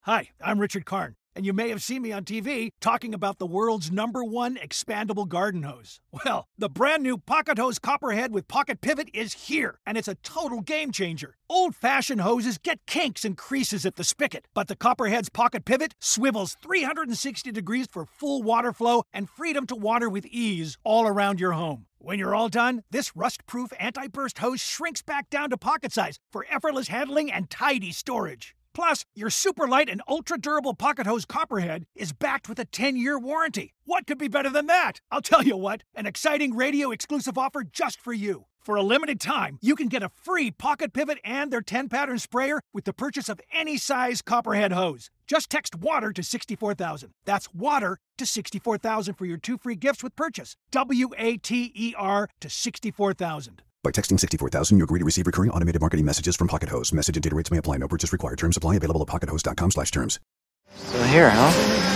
Hi, I'm Richard Karn, and you may have seen me on TV talking about the world's #1 expandable garden hose. Well, the brand new Pocket Hose Copperhead with Pocket Pivot is here, and it's a total game changer. Old-fashioned hoses get kinks and creases at the spigot, but the Copperhead's Pocket Pivot swivels 360 degrees for full water flow and freedom to water with ease all around your home. When you're all done, this rust-proof anti-burst hose shrinks back down to pocket size for effortless handling and tidy storage. Plus, your super light and ultra-durable Pocket Hose Copperhead is backed with a 10-year warranty. What could be better than that? I'll tell you what, an exciting radio-exclusive offer just for you. For a limited time, you can get a free Pocket Pivot and their 10-pattern sprayer with the purchase of any size Copperhead hose. Just text WATER to 64,000. That's WATER to 64,000 for your 2 free gifts with purchase. WATER to 64,000. By texting 64,000, you agree to receive recurring automated marketing messages from Pocket Hose. Message and data rates may apply. No purchase required. Terms apply. Available at pockethose.com/terms. Still here, huh?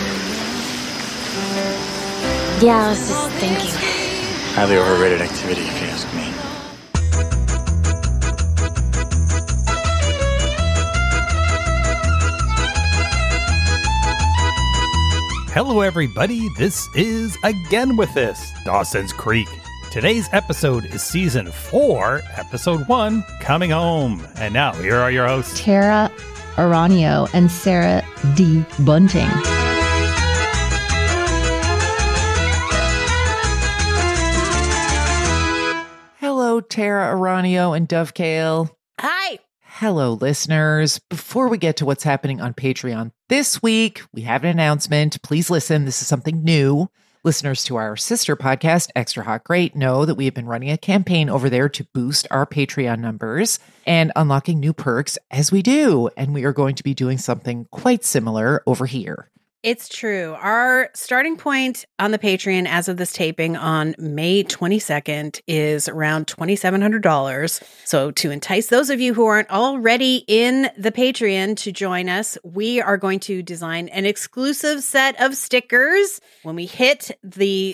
Yeah, I was just thinking. Highly overrated activity, if you ask me. Hello, everybody. This is Again With This, Dawson's Creek. Today's episode is Season 4, Episode 1, Coming Home. And now, here are your hosts, Tara Aranio and Sarah D. Bunting. Hello, Tara Aranio and Dovecale. Hi. Hello, listeners. Before we get to what's happening on Patreon this week, we have an announcement. Please listen. This is something new. Listeners to our sister podcast, Extra Hot Great, know that we have been running a campaign over there to boost our Patreon numbers and unlocking new perks as we do. And we are going to be doing something quite similar over here. It's true. Our starting point on the Patreon as of this taping on May 22nd is around $2,700. So to entice those of you who aren't already in the Patreon to join us, we are going to design an exclusive set of stickers. When we hit the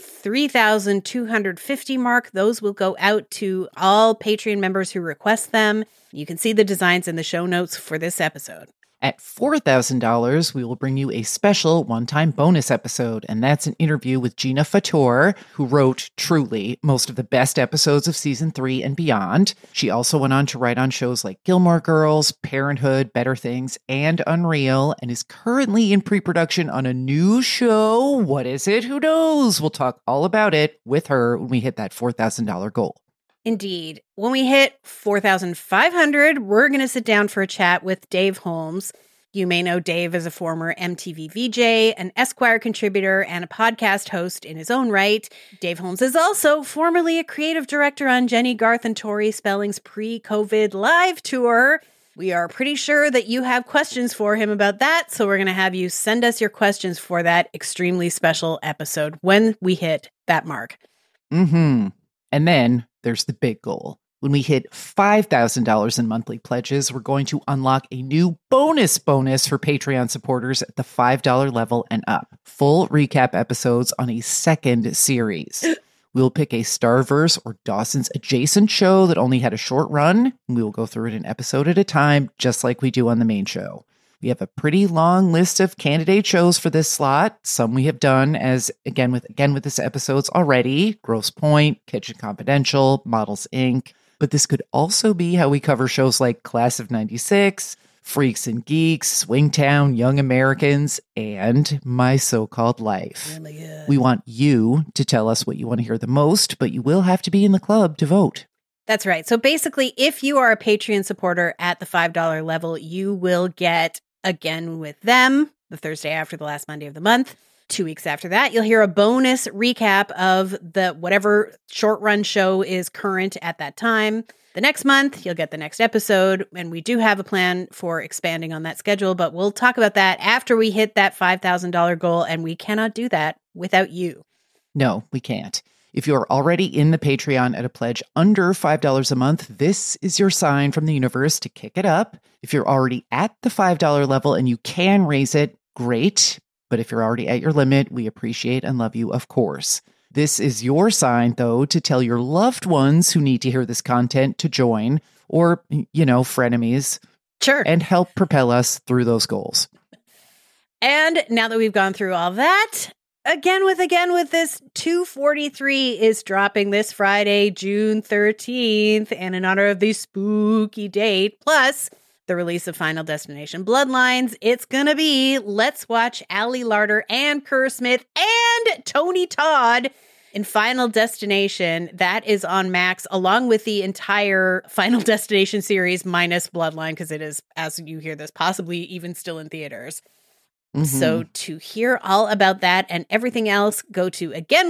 3,250 mark, those will go out to all Patreon members who request them. You can see the designs in the show notes for this episode. At $4,000, we will bring you a special one-time bonus episode, and that's an interview with Gina Fator, who wrote, truly, most of the best episodes of Season 3 and beyond. She also went on to write on shows like Gilmore Girls, Parenthood, Better Things, and Unreal, and is currently in pre-production on a new show. What is it? Who knows? We'll talk all about it with her when we hit that $4,000 goal. Indeed. When we hit 4,500, we're going to sit down for a chat with Dave Holmes. You may know Dave as a former MTV VJ, an Esquire contributor, and a podcast host in his own right. Dave Holmes is also formerly a creative director on Jenny, Garth, and Tori Spelling's pre-COVID live tour. We are pretty sure that you have questions for him about that, so we're going to have you send us your questions for that extremely special episode when we hit that mark. Mm-hmm. And then there's the big goal. When we hit $5,000 in monthly pledges, we're going to unlock a new bonus for Patreon supporters at the $5 level and up. Full recap episodes on a second series. We'll pick a Starverse or Dawson's adjacent show that only had a short run, and we will go through it an episode at a time, just like we do on the main show. We have a pretty long list of candidate shows for this slot. Some we have done as again with this episodes already. Grosse Pointe, Kitchen Confidential, Models Inc. But this could also be how we cover shows like Class of 96, Freaks and Geeks, Swingtown, Young Americans, and My So-Called Life. Oh my God. We want you to tell us what you want to hear the most, but you will have to be in the club to vote. That's right. So basically, if you are a Patreon supporter at the $5 level, you will get Again With Them, the Thursday after the last Monday of the month. 2 weeks after that, you'll hear a bonus recap of the whatever short run show is current at that time. The next month, you'll get the next episode, and we do have a plan for expanding on that schedule, but we'll talk about that after we hit that $5,000 goal, and we cannot do that without you. No, we can't. If you're already in the Patreon at a pledge under $5 a month, this is your sign from the universe to kick it up. If you're already at the $5 level and you can raise it, great. But if you're already at your limit, we appreciate and love you, of course. This is your sign, though, to tell your loved ones who need to hear this content to join, or, frenemies. Sure. And help propel us through those goals. And now that we've gone through all that, Again with this 243 is dropping this Friday, June 13th, and in honor of the spooky date, plus the release of Final Destination Bloodlines, it's gonna be Let's Watch Ali Larter and Kerr Smith and Tony Todd in Final Destination. That is on Max, along with the entire Final Destination series minus Bloodline, because it is, as you hear this, possibly even still in theaters. So to hear all about that and everything else, go to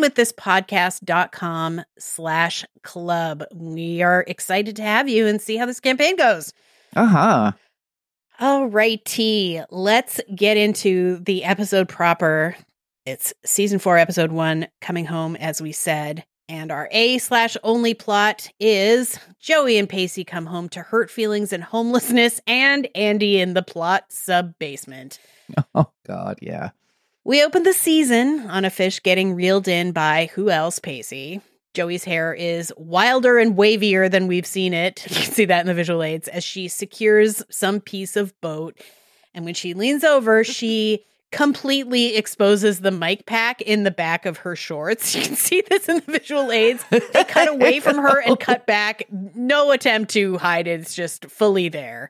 againwiththispodcast.com/club. We are excited to have you and see how this campaign goes. All righty, let's get into the episode proper. It's season 4, episode 1, Coming Home, as we said. And our A/only plot is Joey and Pacey come home to hurt feelings and homelessness, and Andy in the plot sub-basement. Oh, God, yeah. We opened the season on a fish getting reeled in by who else, Pacey. Joey's hair is wilder and wavier than we've seen it. You can see that in the visual aids as she secures some piece of boat. And when she leans over, she completely exposes the mic pack in the back of her shorts. You can see this in the visual aids. They cut away from her and cut back. No attempt to hide it. It's just fully there.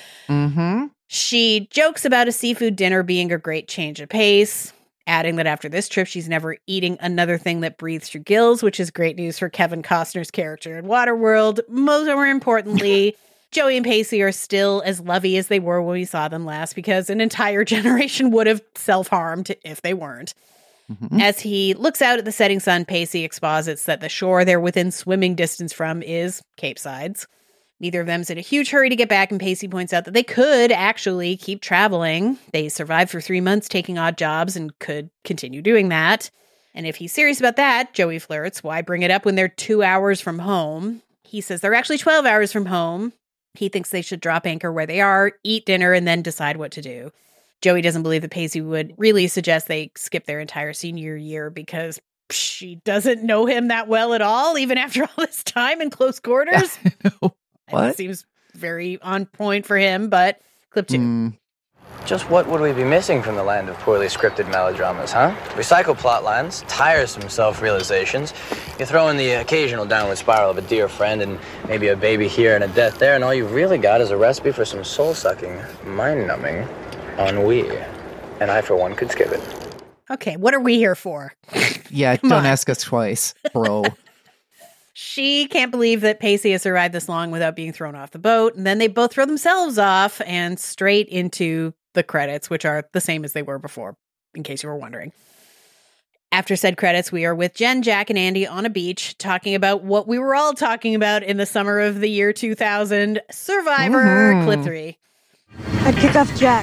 She jokes about a seafood dinner being a great change of pace, adding that after this trip, she's never eating another thing that breathes through gills, which is great news for Kevin Costner's character in Waterworld. More importantly, Joey and Pacey are still as lovey as they were when we saw them last, because an entire generation would have self-harmed if they weren't. As he looks out at the setting sun, Pacey exposits that the shore they're within swimming distance from is Cape Sides. Neither of them's in a huge hurry to get back, and Pacey points out that they could actually keep traveling. They survived for 3 months taking odd jobs and could continue doing that. And if he's serious about that, Joey flirts, why bring it up when they're 2 hours from home? He says they're actually 12 hours from home. He thinks they should drop anchor where they are, eat dinner, and then decide what to do. Joey doesn't believe that Pacey would really suggest they skip their entire senior year because she doesn't know him that well at all, even after all this time in close quarters. What? It seems very on point for him, but clip 2. Just what would we be missing from the land of poorly scripted melodramas, huh? Recycle plot lines, tiresome self-realizations. You throw in the occasional downward spiral of a dear friend and maybe a baby here and a death there, and all you've really got is a recipe for some soul-sucking, mind-numbing ennui. And I, for one, could skip it. Okay, what are we here for? Yeah, don't ask us twice, bro. She can't believe that Pacey has survived this long without being thrown off the boat. And then they both throw themselves off and straight into the credits, which are the same as they were before, in case you were wondering. After said credits, we are with Jen, Jack, and Andy on a beach talking about what we were all talking about in the summer of the year 2000, Survivor, clip 3. I'd kick off Jack.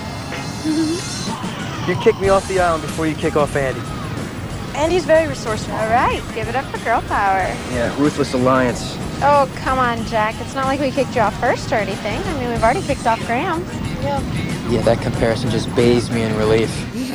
You kick me off the island before you kick off Andy. Andy's very resourceful. All right, give it up for girl power. Yeah, ruthless alliance. Oh, come on, Jack. It's not like we kicked you off first or anything. I mean, we've already kicked off Grams. Yeah, that comparison just bathes me in relief.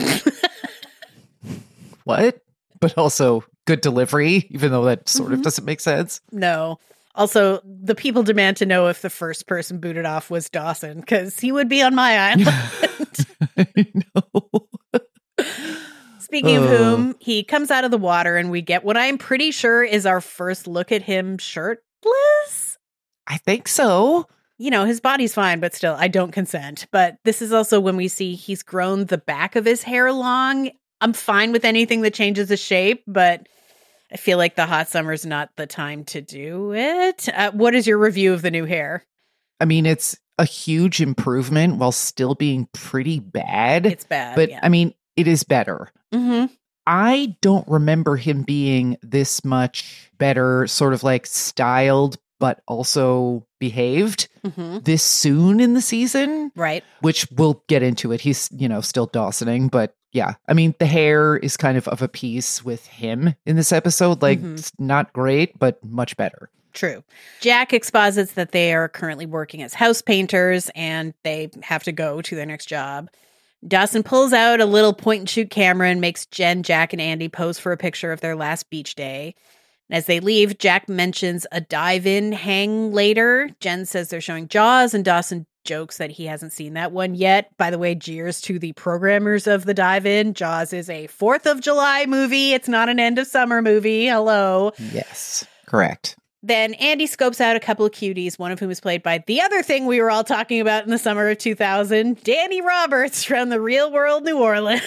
What? But also good delivery, even though that sort of doesn't make sense. No. Also, the people demand to know if the first person booted off was Dawson, because he would be on my island. I know. Speaking of whom, he comes out of the water and we get what I'm pretty sure is our first look at him shirtless. I think so. You know, his body's fine, but still, I don't consent. But this is also when we see he's grown the back of his hair long. I'm fine with anything that changes the shape, but I feel like the hot summer's not the time to do it. What is your review of the new hair? I mean, it's a huge improvement while still being pretty bad. It's bad, but yeah. I mean, it is better. I don't remember him being this much better, sort of like styled, but also behaved this soon in the season. Right. Which we'll get into it. He's, still Dawsoning, but yeah. I mean, the hair is kind of a piece with him in this episode. Like, it's not great, but much better. True. Jack exposits that they are currently working as house painters and they have to go to their next job. Dawson pulls out a little point-and-shoot camera and makes Jen, Jack, and Andy pose for a picture of their last beach day. And as they leave, Jack mentions a dive-in hang later. Jen says they're showing Jaws, and Dawson jokes that he hasn't seen that one yet. By the way, cheers to the programmers of the Dive-In. Jaws is a 4th of July movie. It's not an end of summer movie. Hello. Yes, correct. Then Andy scopes out a couple of cuties, one of whom is played by the other thing we were all talking about in the summer of 2000, Danny Roberts from The Real World New Orleans.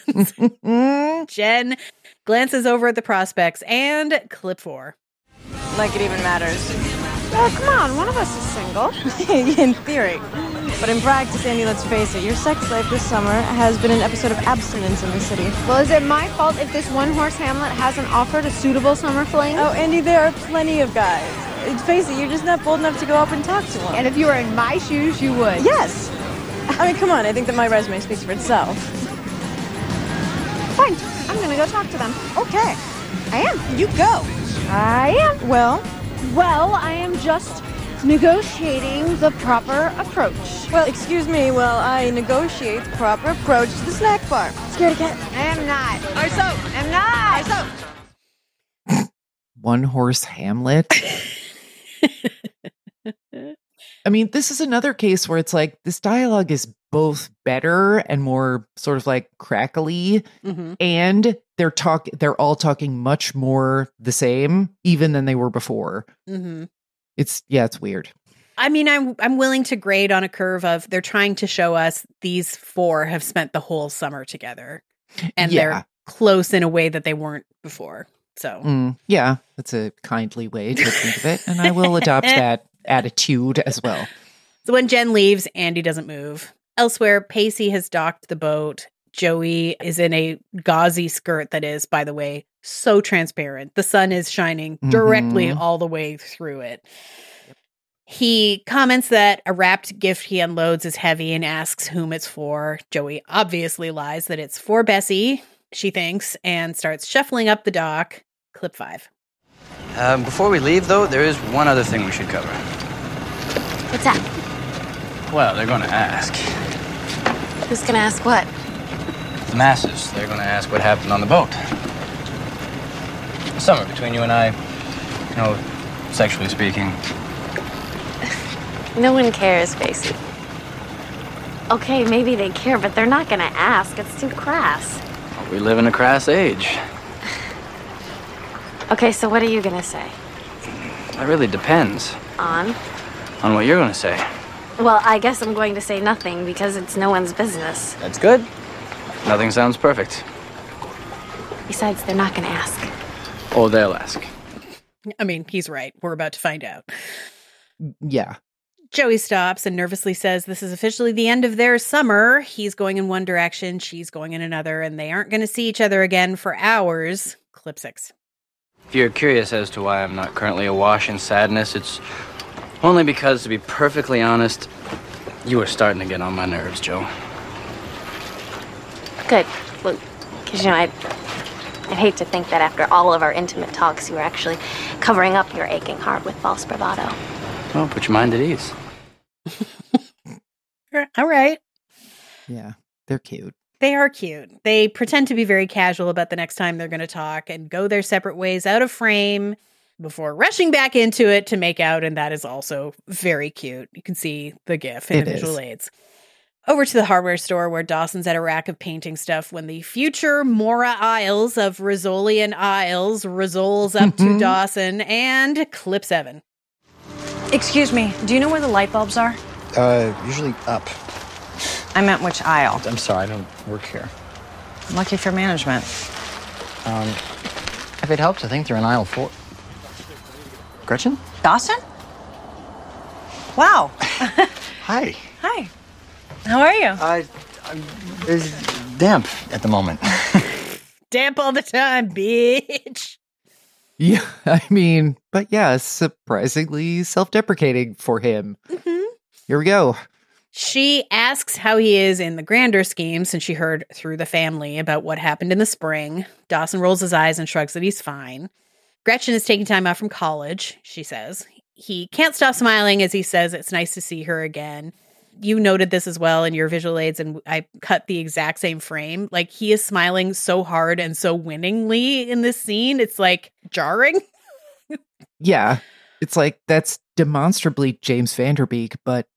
Jen glances over at the prospects and clip 4. Like it even matters. Oh, come on, one of us is single. In theory. But in practice, Andy, let's face it, your sex life this summer has been an episode of abstinence in the city. Well, is it my fault if this one-horse Hamlet hasn't offered a suitable summer fling? Oh, Andy, there are plenty of guys. Face it, you're just not bold enough to go up and talk to them. And if you were in my shoes, you would. Yes. I mean, come on, I think that my resume speaks for itself. Fine, I'm gonna go talk to them. Okay. I am. You go. I am. Well, I am just negotiating the proper approach. Well, excuse me while I negotiate the proper approach to the snack bar. Scared cat? I am not. I'm not. One horse Hamlet. I mean, this is another case where it's like this dialogue is both better and more sort of like crackly, and they're all talking much more the same even than they were before. It's weird. I mean, I'm willing to grade on a curve of they're trying to show us these 4 have spent the whole summer together, and they're close in a way that they weren't before. So that's a kindly way to think of it, and I will adopt that attitude as well. So when Jen leaves, Andy doesn't move. Elsewhere, Pacey has docked the boat. Joey is in a gauzy skirt that is, by the way, so transparent. The sun is shining directly all the way through it. He comments that a wrapped gift he unloads is heavy and asks whom it's for. Joey obviously lies that it's for Bessie, she thinks, and starts shuffling up the dock. Clip 5. Before we leave, though, there is one other thing we should cover. What's that? Well, they're going to ask. Who's gonna ask what? The masses. They're going to ask what happened on the boat. The summer between you and I, sexually speaking. No one cares, Pacey. Okay, maybe they care, but they're not gonna ask. It's too crass. Well, we live in a crass age. Okay, so what are you gonna say? That really depends. On what you're gonna say. Well, I guess I'm going to say nothing because it's no one's business. That's good. Nothing sounds perfect. Besides, they're not gonna ask. Oh, they'll ask. I mean, he's right. We're about to find out. Yeah. Joey stops and nervously says this is officially the end of their summer. He's going in one direction, she's going in another, and they aren't going to see each other again for hours. Clip 6. If you're curious as to why I'm not currently awash in sadness, it's only because, to be perfectly honest, you are starting to get on my nerves, Joe. Good. Look, because, I'd hate to think that after all of our intimate talks, you were actually covering up your aching heart with false bravado. Well, put your mind at ease. All right. Yeah, they're cute. They are cute. They pretend to be very casual about the next time they're going to talk and go their separate ways out of frame before rushing back into it to make out, and that is also very cute. You can see the GIF in the visual aids. Over to the hardware store where Dawson's at a rack of painting stuff when the future Maura Isles of Rizzolian Isles rolls up to Dawson and Clip 7. Excuse me, do you know where the light bulbs are? Usually up. I meant which aisle. I'm sorry, I don't work here. Lucky for management. If it helps, I think they're in aisle 4. Gretchen? Dawson? Wow. Hi. Hi. How are you? It's damp at the moment. Damp all the time, bitch. Yeah, I mean, but yeah, surprisingly self-deprecating for him. Here we go. She asks how he is in the grander scheme since she heard through the family about what happened in the spring. Dawson rolls his eyes and shrugs that he's fine. Gretchen is taking time out from college, she says. He can't stop smiling as he says it's nice to see her again. You noted this as well in your visual aids, and I cut the exact same frame. Like, he is smiling so hard and so winningly in this scene. It's, like, jarring. Yeah. It's like, that's demonstrably James Van Der Beek, but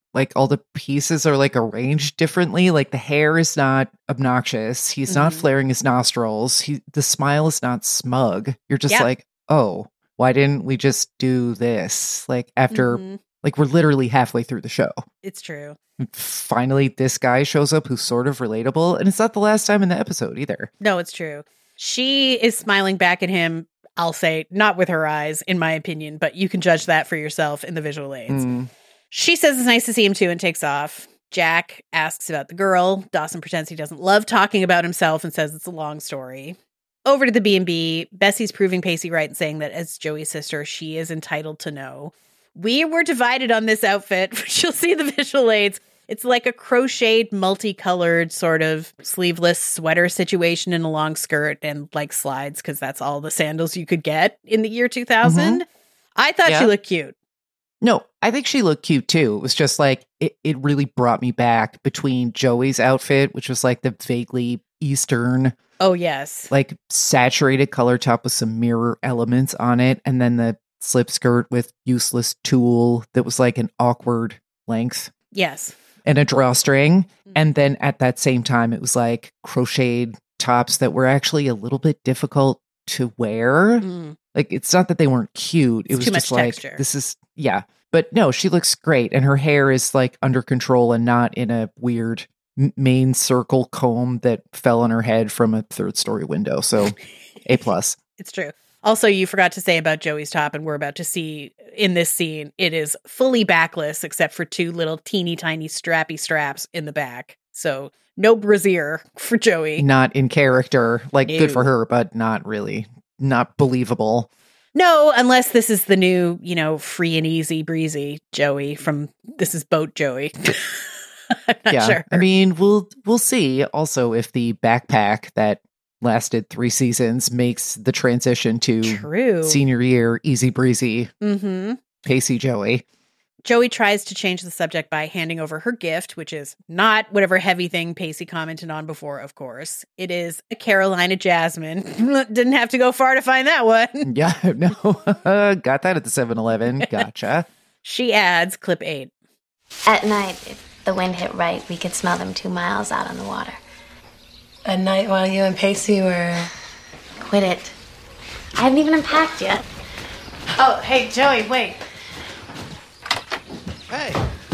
like all the pieces are like arranged differently. Like the hair is not obnoxious. He's not flaring his nostrils. The smile is not smug. You're just like, oh, why didn't we just do this? Like after, like we're literally halfway through the show. It's true. Finally, this guy shows up who's sort of relatable. And it's not the last time in the episode either. No, it's true. She is smiling back at him. I'll say not with her eyes, in my opinion, but you can judge that for yourself in the visual aids. She says it's nice to see him too and takes off. Jack asks about the girl. Dawson pretends he doesn't love talking about himself and says it's a long story. Over to the B&B, Bessie's proving Pacey right and saying that as Joey's sister, she is entitled to know. We were divided on this outfit, which you'll see in the visual aids. It's like a crocheted, multicolored sort of sleeveless sweater situation in a long skirt and like slides, because that's all the sandals you could get in the year 2000. I thought she looked cute. No, I think she looked cute too. It was just like, it really brought me back between Joey's outfit, which was like the vaguely Eastern. Oh, yes. Like saturated color top with some mirror elements on it. And then the slip skirt with useless tulle that was like an awkward length. Yes. And a drawstring. And then at that same time, it was like crocheted tops that were actually a little bit difficult to wear. Like, it's not that they weren't cute. It was too just much like, texture. this is, But no, she looks great. And her hair is like under control and not in a weird main circle comb that fell on her head from a 3rd-story window. So A+. It's true. Also, you forgot to say about Joey's top, and we're about to see in this scene, it is fully backless except for 2 little teeny tiny strappy straps in the back. So no brassiere for Joey. Not in character. Like, good for her, but not really. Not believable. No, unless this is the new, free and easy breezy Joey from This Is Boat Joey. I'm not sure. I mean, we'll see also if the backpack that lasted 3 seasons makes the transition to senior year easy breezy Pacey Joey. Joey tries to change the subject by handing over her gift, which is not whatever heavy thing Pacey commented on before, of course. It is a Carolina Jasmine. Didn't have to go far to find that one. Yeah, no. Got that at the 7-Eleven. Gotcha. She adds, clip 8. At night, if the wind hit right, we could smell them 2 miles out on the water. At night while you and Pacey were... Quit it. I haven't even unpacked yet. Oh, hey, Joey, wait. Hey.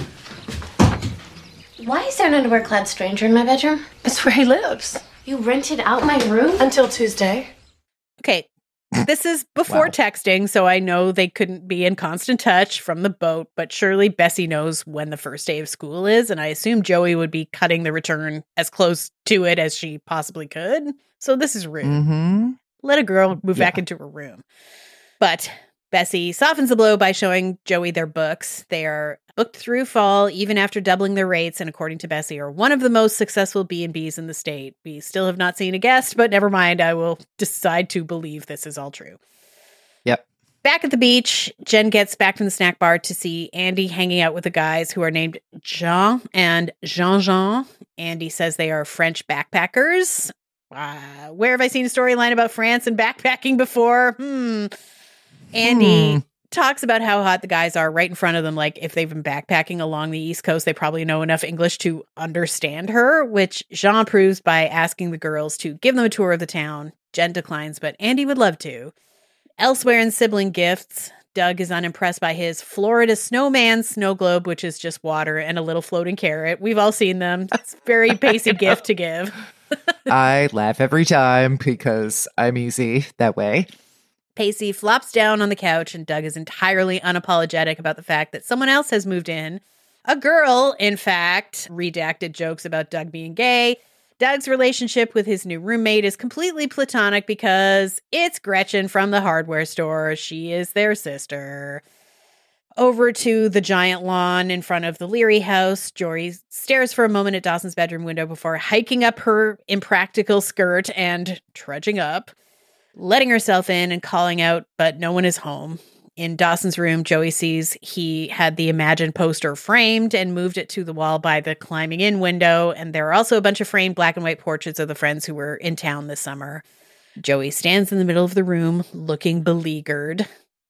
Why is there an underwear-clad stranger in my bedroom? It's where he lives. You rented out my room? Until Tuesday. Okay. This is before texting, so I know they couldn't be in constant touch from the boat, but surely Bessie knows when the first day of school is, and I assume Joey would be cutting the return as close to it as she possibly could. So this is rude. Let a girl move back into her room. But Bessie softens the blow by showing Joey their books. They are booked through fall, even after doubling their rates, and according to Bessie, are one of the most successful B&Bs in the state. We still have not seen a guest, but never mind. I will decide to believe this is all true. Yep. Back at the beach, Jen gets back from the snack bar to see Andy hanging out with the guys who are named Jean and Jean-Jean. Andy says they are French backpackers. Where have I seen a storyline about France and backpacking before? Andy talks about how hot the guys are right in front of them. Like, if they've been backpacking along the East Coast, they probably know enough English to understand her, which Jean proves by asking the girls to give them a tour of the town. Jen declines, but Andy would love to. Elsewhere in sibling gifts, Doug is unimpressed by his Florida snowman snow globe, which is just water and a little floating carrot. We've all seen them. It's a very basic gift to give. I laugh every time because I'm easy that way. Pacey flops down on the couch, and Doug is entirely unapologetic about the fact that someone else has moved in. A girl, in fact. Redacted jokes about Doug being gay. Doug's relationship with his new roommate is completely platonic because it's Gretchen from the hardware store. She is their sister. Over to the giant lawn in front of the Leary house. Jory stares for a moment at Dawson's bedroom window before hiking up her impractical skirt and trudging up, letting herself in and calling out, but no one is home. In Dawson's room, Joey sees he had the imagined poster framed and moved it to the wall by the climbing in window, and there are also a bunch of framed black and white portraits of the friends who were in town this summer. Joey stands in the middle of the room, looking beleaguered.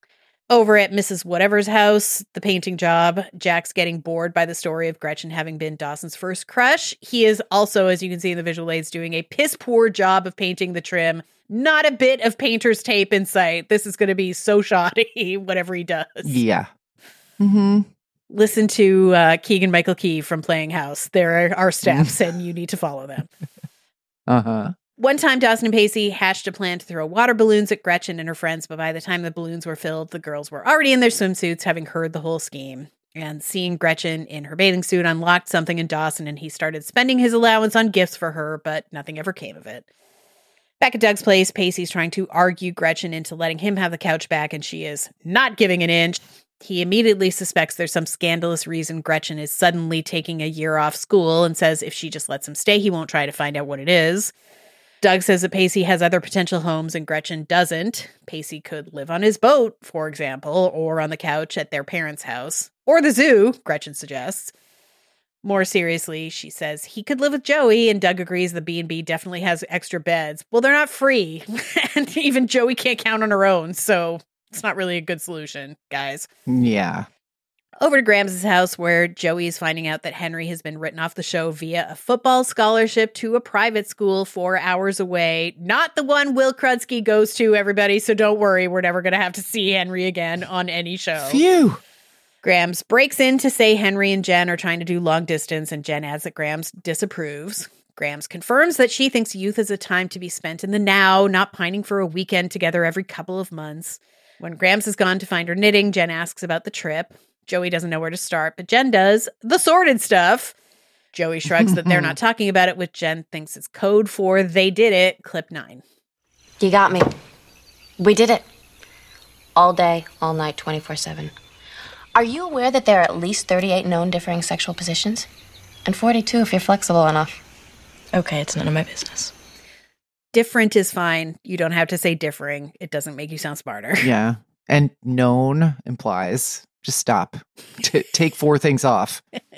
Over at Mrs. Whatever's house, the painting job, Jack's getting bored by the story of Gretchen having been Dawson's first crush. He is also, as you can see in the visual aids, doing a piss poor job of painting the trim. Not a bit of painter's tape in sight. This is going to be so shoddy, whatever he does. Yeah. Mm-hmm. Listen to Keegan-Michael Key from Playing House. There are steps, and you need to follow them. Uh-huh. One time, Dawson and Pacey hatched a plan to throw water balloons at Gretchen and her friends, but by the time the balloons were filled, the girls were already in their swimsuits, having heard the whole scheme. And seeing Gretchen in her bathing suit unlocked something in Dawson, and he started spending his allowance on gifts for her, but nothing ever came of it. Back at Doug's place, Pacey's trying to argue Gretchen into letting him have the couch back, and she is not giving an inch. He immediately suspects there's some scandalous reason Gretchen is suddenly taking a year off school and says if she just lets him stay, he won't try to find out what it is. Doug says that Pacey has other potential homes and Gretchen doesn't. Pacey could live on his boat, for example, or on the couch at their parents' house. Or the zoo, Gretchen suggests. More seriously, she says he could live with Joey, and Doug agrees the B&B definitely has extra beds. Well, they're not free, and even Joey can't count on her own, so it's not really a good solution, guys. Yeah. Over to Grams' house, where Joey is finding out that Henry has been written off the show via a football scholarship to a private school 4 hours away. Not the one Will Krudsky goes to, everybody, so don't worry. We're never going to have to see Henry again on any show. Phew! Grams breaks in to say Henry and Jen are trying to do long distance, and Jen adds that Grams disapproves. Grams confirms that she thinks youth is a time to be spent in the now, not pining for a weekend together every couple of months. When Grams has gone to find her knitting, Jen asks about the trip. Joey doesn't know where to start, but Jen does. The sordid stuff. Joey shrugs that they're not talking about it, which Jen thinks is code for they did it. Clip 9. You got me. We did it. All day, all night, 24/7. Are you aware that there are at least 38 known differing sexual positions? And 42 if you're flexible enough. Okay, it's none of my business. Different is fine. You don't have to say differing. It doesn't make you sound smarter. Yeah. And known implies just stop. Take 4 things off.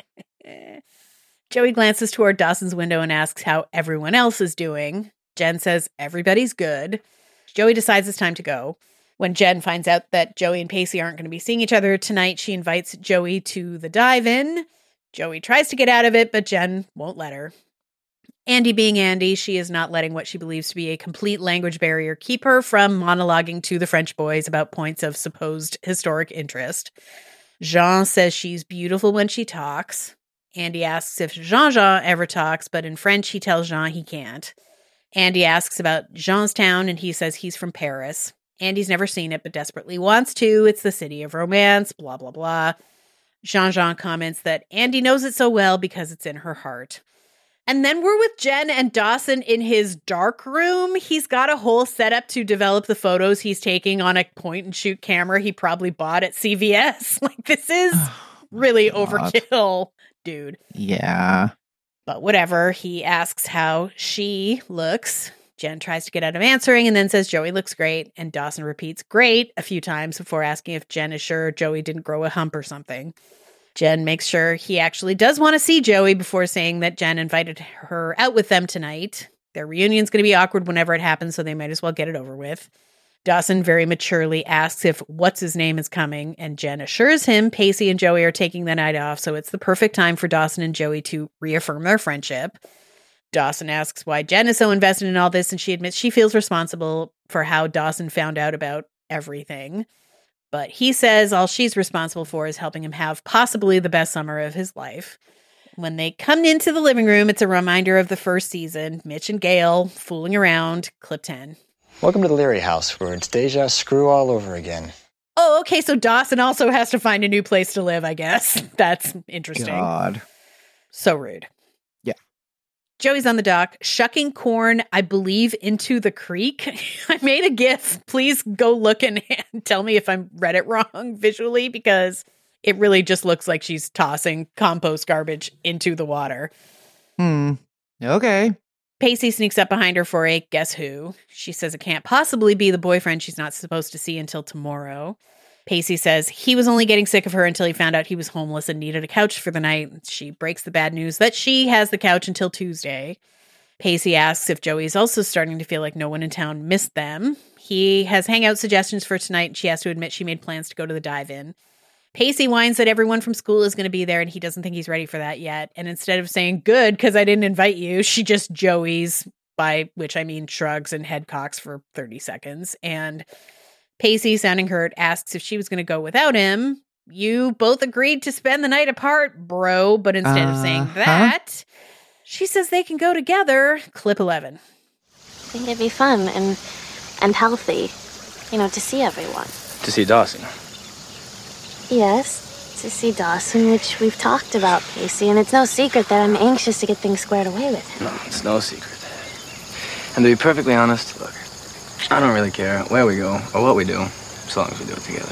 Joey glances toward Dawson's window and asks how everyone else is doing. Jen says everybody's good. Joey decides it's time to go. When Jen finds out that Joey and Pacey aren't going to be seeing each other tonight, she invites Joey to the dive-in. Joey tries to get out of it, but Jen won't let her. Andy being Andy, she is not letting what she believes to be a complete language barrier keep her from monologuing to the French boys about points of supposed historic interest. Jean says she's beautiful when she talks. Andy asks if Jean-Jean ever talks, but in French he tells Jean he can't. Andy asks about Jean's town, and he says he's from Paris. Andy's never seen it, but desperately wants to. It's the city of romance, blah, blah, blah. Jean-Jean comments that Andy knows it so well because it's in her heart. And then we're with Jen and Dawson in his dark room. He's got a whole setup to develop the photos he's taking on a point-and-shoot camera he probably bought at CVS. Like, this is really overkill, dude. Yeah. But whatever. He asks how she looks. Jen tries to get out of answering and then says Joey looks great. And Dawson repeats great a few times before asking if Jen is sure Joey didn't grow a hump or something. Jen makes sure he actually does want to see Joey before saying that Jen invited her out with them tonight. Their reunion's going to be awkward whenever it happens, so they might as well get it over with. Dawson very maturely asks if what's-his-name is coming, and Jen assures him Pacey and Joey are taking the night off, so it's the perfect time for Dawson and Joey to reaffirm their friendship. Dawson asks why Jen is so invested in all this, and she admits she feels responsible for how Dawson found out about everything. But he says all she's responsible for is helping him have possibly the best summer of his life. When they come into the living room, it's a reminder of the first season. Mitch and Gail fooling around. Clip 10. Welcome to the Leary house, where it's deja screw all over again. Oh, okay, so Dawson also has to find a new place to live, I guess. That's interesting. God. So rude. Yeah. Joey's on the dock, shucking corn, I believe, into the creek. I made a GIF. Please go look and tell me if I read it wrong visually, because it really just looks like she's tossing compost garbage into the water. Okay. Pacey sneaks up behind her for a guess who. She says it can't possibly be the boyfriend she's not supposed to see until tomorrow. Pacey says he was only getting sick of her until he found out he was homeless and needed a couch for the night. She breaks the bad news that she has the couch until Tuesday. Pacey asks if Joey's also starting to feel like no one in town missed them. He has hangout suggestions for tonight, and she has to admit she made plans to go to the dive-in. Pacey whines that everyone from school is going to be there, and he doesn't think he's ready for that yet. And instead of saying, good, because I didn't invite you, she just Joey's, by which I mean shrugs and head cocks for 30 seconds. And Pacey, sounding hurt, asks if she was going to go without him. You both agreed to spend the night apart, bro. But instead of saying that, she says they can go together. Clip 11. I think it'd be fun and healthy, to see everyone. To see Dawson. Yes, to see Dawson, which we've talked about, Pacey, and it's no secret that I'm anxious to get things squared away with him. No, it's no secret. And to be perfectly honest, look, I don't really care where we go or what we do, as long as we do it together.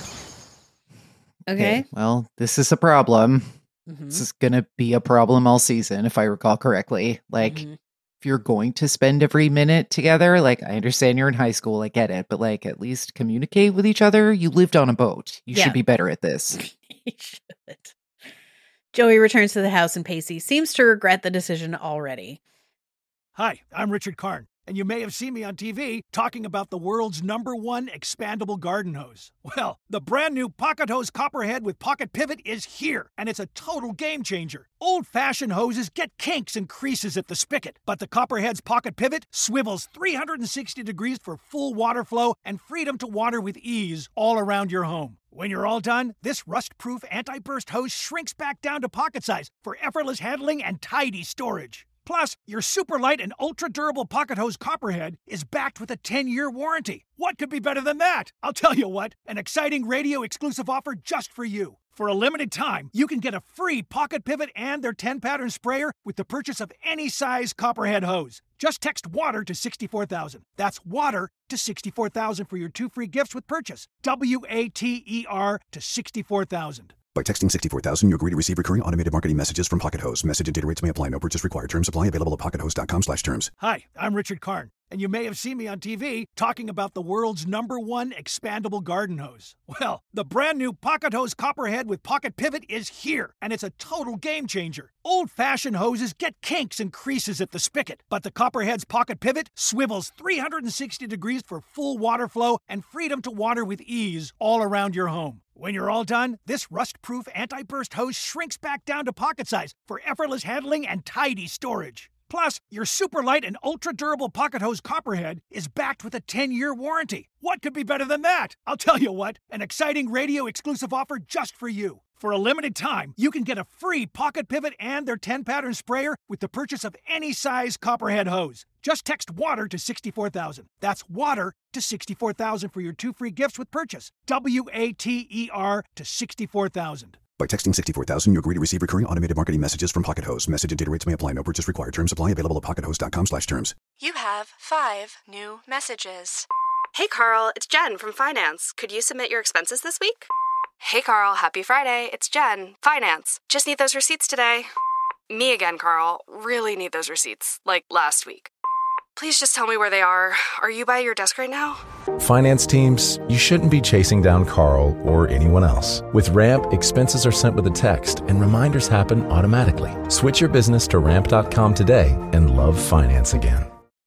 Okay. Well, this is a problem. This is going to be a problem all season, if I recall correctly. Like, if you're going to spend every minute together, like, I understand you're in high school, I get it, but like, at least communicate with each other. You lived on a boat. You should be better at this. He should. Joey returns to the house, and Pacey seems to regret the decision already. Hi, I'm Richard Karn, and you may have seen me on TV talking about the world's #1 expandable garden hose. Well, the brand new Pocket Hose Copperhead with Pocket Pivot is here, and it's a total game changer. Old-fashioned hoses get kinks and creases at the spigot, but the Copperhead's Pocket Pivot swivels 360 degrees for full water flow and freedom to water with ease all around your home. When you're all done, this rust-proof anti-burst hose shrinks back down to pocket size for effortless handling and tidy storage. Plus, your super light and ultra-durable Pocket Hose Copperhead is backed with a 10-year warranty. What could be better than that? I'll tell you what, an exciting radio-exclusive offer just for you. For a limited time, you can get a free Pocket Pivot and their 10-pattern sprayer with the purchase of any size Copperhead hose. Just text WATER to 64,000. That's WATER to 64,000 for your 2 free gifts with purchase. WATER to 64,000. By texting 64,000, you agree to receive recurring automated marketing messages from Pocket Hose. Message and data rates may apply. No purchase required. Terms apply. Available at pockethose.com/terms. Hi, I'm Richard Karn, and you may have seen me on TV talking about the world's #1 expandable garden hose. Well, the brand new Pocket Hose Copperhead with Pocket Pivot is here, and it's a total game changer. Old-fashioned hoses get kinks and creases at the spigot, but the Copperhead's Pocket Pivot swivels 360 degrees for full water flow and freedom to water with ease all around your home. When you're all done, this rust-proof anti-burst hose shrinks back down to pocket size for effortless handling and tidy storage. Plus, your super light and ultra-durable Pocket Hose Copperhead is backed with a 10-year warranty. What could be better than that? I'll tell you what, an exciting radio-exclusive offer just for you. For a limited time, you can get a free Pocket Pivot and their 10-pattern sprayer with the purchase of any size Copperhead hose. Just text WATER to 64,000. That's WATER to 64,000 for your 2 free gifts with purchase. WATER to 64,000. By texting 64,000, you agree to receive recurring automated marketing messages from Pocket Hose. Message and data rates may apply. No purchase required. Terms apply. Available at pockethose.com/terms. You have 5 new messages. Hey, Carl, it's Jen from Finance. Could you submit your expenses this week? Hey, Carl, happy Friday. It's Jen, Finance. Just need those receipts today. Me again, Carl. Really need those receipts, like last week. Please just tell me where they are. Are you by your desk right now? Finance teams, you shouldn't be chasing down Carl or anyone else. With Ramp, expenses are sent with a text and reminders happen automatically. Switch your business to ramp.com today and love finance again.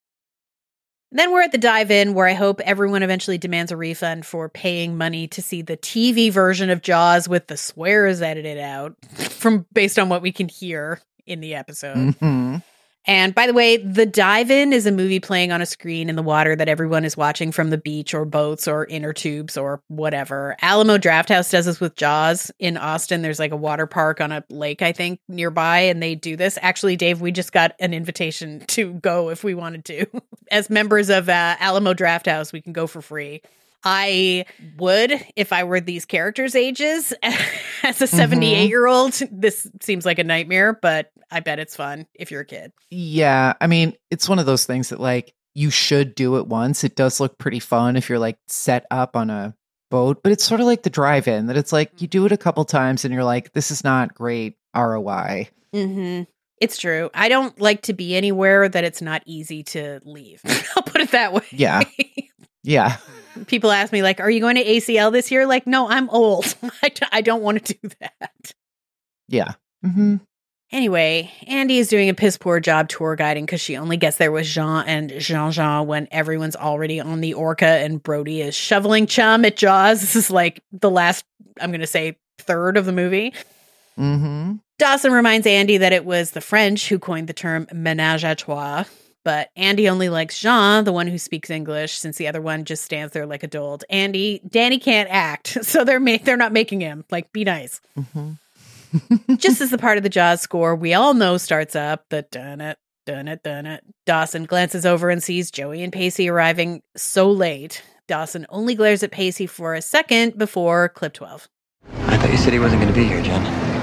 Then we're at the dive-in, where I hope everyone eventually demands a refund for paying money to see the TV version of Jaws with the swears edited out, based on what we can hear in the episode. Mm-hmm. And by the way, The Dive-In is a movie playing on a screen in the water that everyone is watching from the beach or boats or inner tubes or whatever. Alamo Drafthouse does this with Jaws in Austin. There's like a water park on a lake, I think, nearby, and they do this. Actually, Dave, we just got an invitation to go if we wanted to. As members of Alamo Drafthouse, we can go for free. I would if I were these characters' ages. As a 78-year-old, this seems like a nightmare, but I bet it's fun if you're a kid. Yeah, I mean, it's one of those things that, like, you should do it once. It does look pretty fun if you're, like, set up on a boat, but it's sort of like the drive-in, that it's like, you do it a couple times and you're like, this is not great ROI. Mm-hmm. It's true. I don't like to be anywhere that it's not easy to leave. I'll put it that way. Yeah. Yeah. People ask me, like, are you going to ACL this year? Like, no, I'm old. I don't want to do that. Yeah. Mm-hmm. Anyway, Andy is doing a piss poor job tour guiding because she only gets there with Jean and Jean-Jean when everyone's already on the Orca and Brody is shoveling chum at Jaws. This is like the last, I'm going to say, third of the movie. Mm-hmm. Dawson reminds Andy that it was the French who coined the term ménage à trois, but Andy only likes Jean, the one who speaks English, since the other one just stands there like a dolt. Danny can't act, so they're not making him. Like, be nice. Mm-hmm. Just as the part of the Jaws score we all know starts up, the dun-it, dun-it, dun-it, Dawson glances over and sees Joey and Pacey arriving so late. Dawson only glares at Pacey for a second before clip 12. I thought you said he wasn't going to be here, Jen.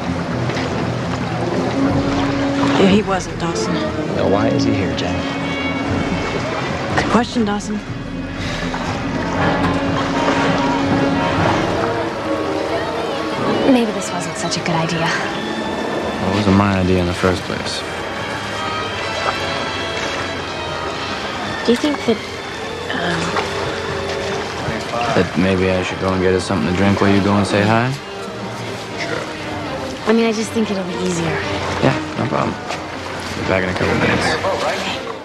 Yeah, he wasn't, Dawson. Now, why is he here, Jen? Good question, Dawson. Maybe this wasn't such a good idea. Well, it wasn't my idea in the first place. Do you think that, That maybe I should go and get us something to drink while you go and say hi? I mean, I just think it'll be easier. Yeah, no problem. Be back in a couple minutes.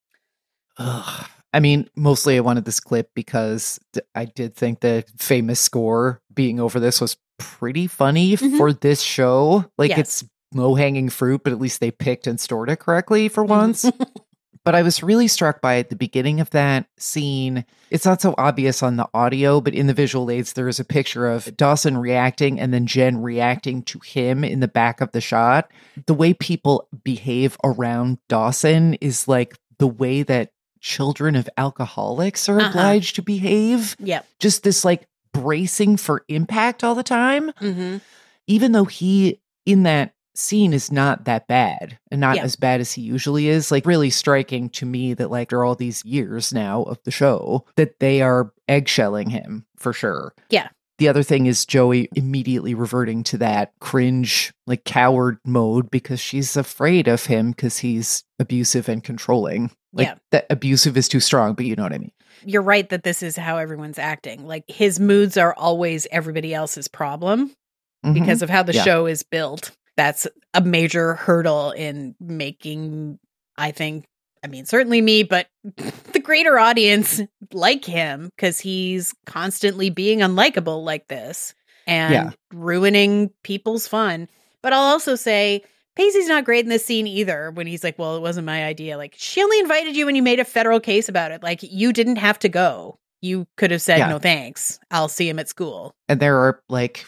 Ugh. I mean, mostly I wanted this clip because I did think the famous score being over this was pretty funny for this show. Like, it's low-hanging fruit, but at least they picked and stored it correctly for once. But I was really struck by at the beginning of that scene. It's not so obvious on the audio, but in the visual aids, there is a picture of Dawson reacting and then Jen reacting to him in the back of the shot. The way people behave around Dawson is like the way that children of alcoholics are obliged to behave. Yep. Just this like bracing for impact all the time. Even though he, in that scene, is not that bad and not as bad as he usually is. Like, really striking to me that, like, after all these years now of the show, that they are eggshelling him for sure. Yeah. The other thing is Joey immediately reverting to that cringe, like, coward mode because she's afraid of him because he's abusive and controlling. Like, that abusive is too strong, but you know what I mean. You're right that this is how everyone's acting. Like, his moods are always everybody else's problem because of how the show is built. That's a major hurdle in making, I think, I mean, certainly me, but the greater audience like him because he's constantly being unlikable like this and ruining people's fun. But I'll also say Pacey's not great in this scene either when he's like, well, it wasn't my idea. Like, she only invited you when you made a federal case about it. Like, you didn't have to go. You could have said, no, thanks. I'll see him at school. And there are like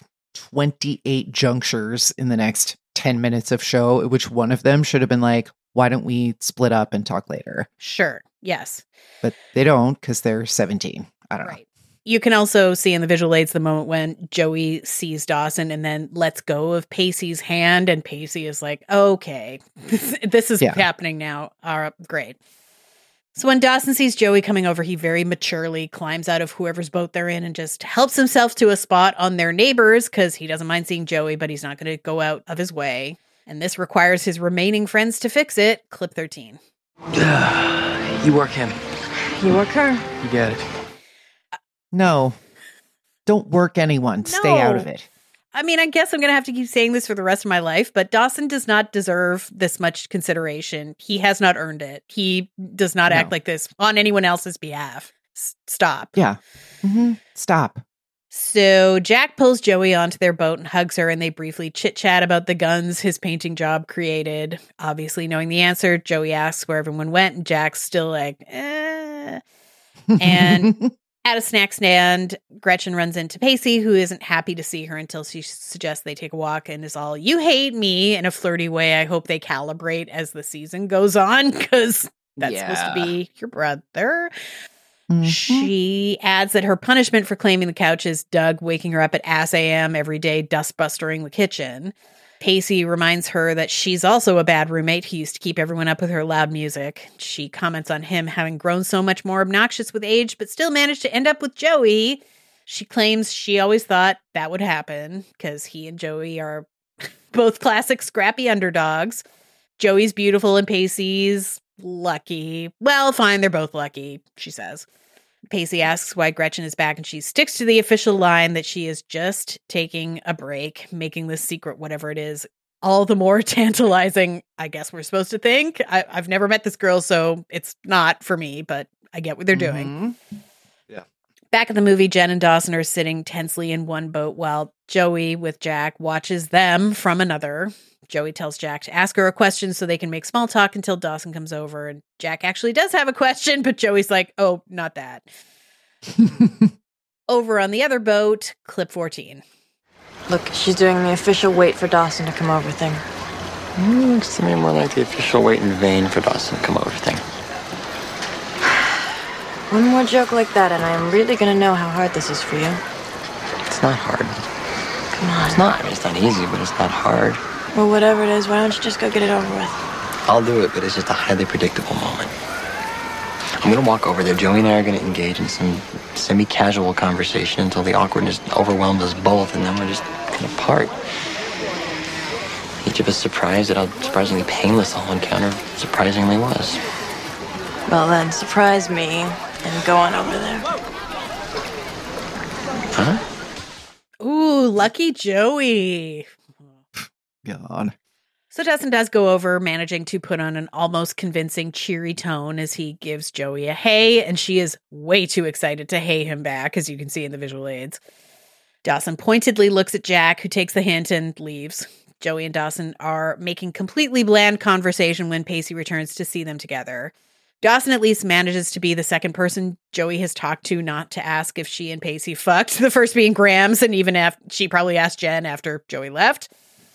28 junctures in the next 10 minutes of show, which one of them should have been like, why don't we split up and talk later? Sure. Yes. But they don't because they're 17. I don't know. You can also see in the visual aids the moment when Joey sees Dawson and then lets go of Pacey's hand. And Pacey is like, okay, this is happening now. Great. So when Dawson sees Joey coming over, he very maturely climbs out of whoever's boat they're in and just helps himself to a spot on their neighbors because he doesn't mind seeing Joey, but he's not going to go out of his way. And this requires his remaining friends to fix it. Clip 13. You work him. You work her. You get it. No. Don't work anyone. Stay out of it. I mean, I guess I'm going to have to keep saying this for the rest of my life, but Dawson does not deserve this much consideration. He has not earned it. He does not act like this on anyone else's behalf. Stop. Yeah. Stop. So Jack pulls Joey onto their boat and hugs her, and they briefly chit-chat about the guns his painting job created. Obviously, knowing the answer, Joey asks where everyone went, and Jack's still like, eh. And at a snack stand, Gretchen runs into Pacey, who isn't happy to see her until she suggests they take a walk and is all, you hate me, in a flirty way. I hope they calibrate as the season goes on, because that's supposed to be your brother. She adds that her punishment for claiming the couch is Doug waking her up at ass AM every day, dustbustering the kitchen. Pacey reminds her that she's also a bad roommate. He used to keep everyone up with her loud music. She comments on him having grown so much more obnoxious with age, but still managed to end up with Joey. She claims she always thought that would happen because he and Joey are both classic scrappy underdogs. Joey's beautiful and Pacey's lucky. Well, fine, they're both lucky, she says. Pacey asks why Gretchen is back, and she sticks to the official line that she is just taking a break, making this secret, whatever it is, all the more tantalizing, I guess we're supposed to think. I've never met this girl, so it's not for me, but I get what they're doing. Yeah. Back at the movie, Jen and Dawson are sitting tensely in one boat while Joey with Jack watches them from another. Joey tells Jack to ask her a question so they can make small talk until Dawson comes over. And Jack actually does have a question, but Joey's like, oh, not that. Over on the other boat, clip 14. Look, she's doing the official wait for Dawson to come over thing. Looks to me more like the official wait in vain for Dawson to come over thing. One more joke like that, and I'm really gonna know how hard this is for you. It's not hard. Come on. It's not. I mean, it's not easy, but it's not hard. Well, whatever it is, why don't you just go get it over with? I'll do it, but it's just a highly predictable moment. I'm gonna walk over there. Joey and I are gonna engage in some semi-casual conversation until the awkwardness overwhelms us both, and then we're just gonna part. Each of us surprised at how surprisingly painless the whole encounter surprisingly was. Well then, surprise me and go on over there. Huh? Ooh, lucky Joey. God. So Dawson does go over, managing to put on an almost convincing, cheery tone as he gives Joey a hey, and she is way too excited to hey him back, as you can see in the visual aids. Dawson pointedly looks at Jack, who takes the hint and leaves. Joey and Dawson are making completely bland conversation when Pacey returns to see them together. Dawson at least manages to be the second person Joey has talked to not to ask if she and Pacey fucked, the first being Grams, and even after she probably asked Jen after Joey left.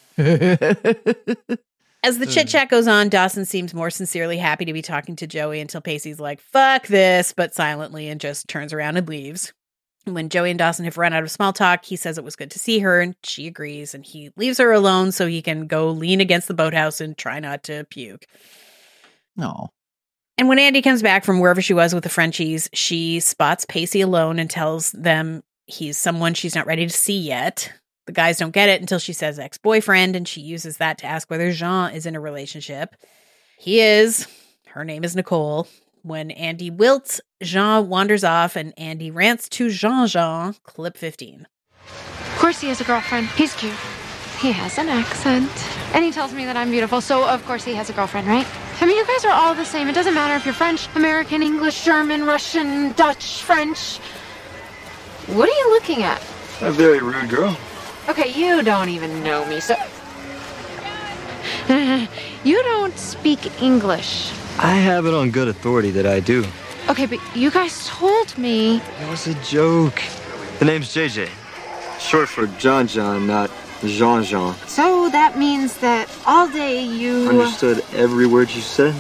As the chit-chat goes on, Dawson seems more sincerely happy to be talking to Joey until Pacey's like, fuck this, but silently, and just turns around and leaves. And when Joey and Dawson have run out of small talk, he says it was good to see her, and she agrees, and he leaves her alone so he can go lean against the boathouse and try not to puke. No. And when Andy comes back from wherever she was with the Frenchies, she spots Pacey alone and tells them he's someone she's not ready to see yet. The guys don't get it until she says ex-boyfriend, and she uses that to ask whether Jean is in a relationship. He is. Her name is Nicole. When Andy wilts, Jean wanders off, and Andy rants to Jean. Clip 15. Of course he has a girlfriend. He's cute. He has an accent. And he tells me that I'm beautiful, so of course he has a girlfriend, right? I mean, you guys are all the same. It doesn't matter if you're French, American, English, German, Russian, Dutch, French. What are you looking at? A very rude girl. Okay, you don't even know me, so... You don't speak English. I have it on good authority that I do. Okay, but you guys told me... It was a joke. The name's JJ. Short for John, not Jean. So that means that all day you... Understood every word you said?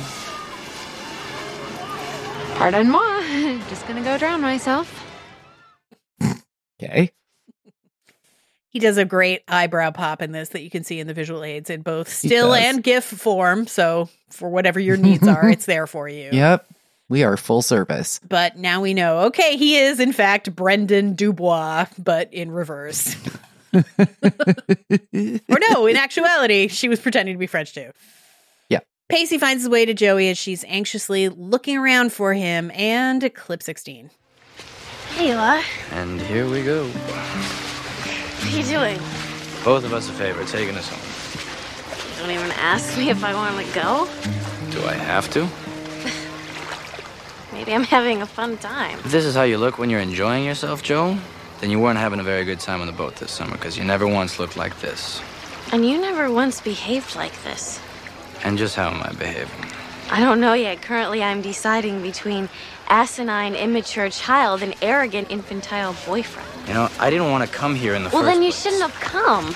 Pardon moi. Just gonna go drown myself. Okay. He does a great eyebrow pop in this that you can see in the visual aids in both still and GIF form. So for whatever your needs are, it's there for you. Yep. We are full service. But now we know, okay, he is in fact Brendan Dubois, but in reverse. Or no, in actuality, she was pretending to be French too. Yeah. Pacey finds his way to Joey as she's anxiously looking around for him, and clip 16. Hey, you are. And here we go. What are you doing? Both of us a favor, taking us home. You don't even ask me if I want to go? Do I have to? Maybe I'm having a fun time. If this is how you look when you're enjoying yourself, Joe, then you weren't having a very good time on the boat this summer, because you never once looked like this. And you never once behaved like this. And just how am I behaving? I don't know yet. Currently, I'm deciding between asinine, immature child and arrogant, infantile boyfriend. You know, I didn't want to come here in the first place. Well, then you place. shouldn't have come.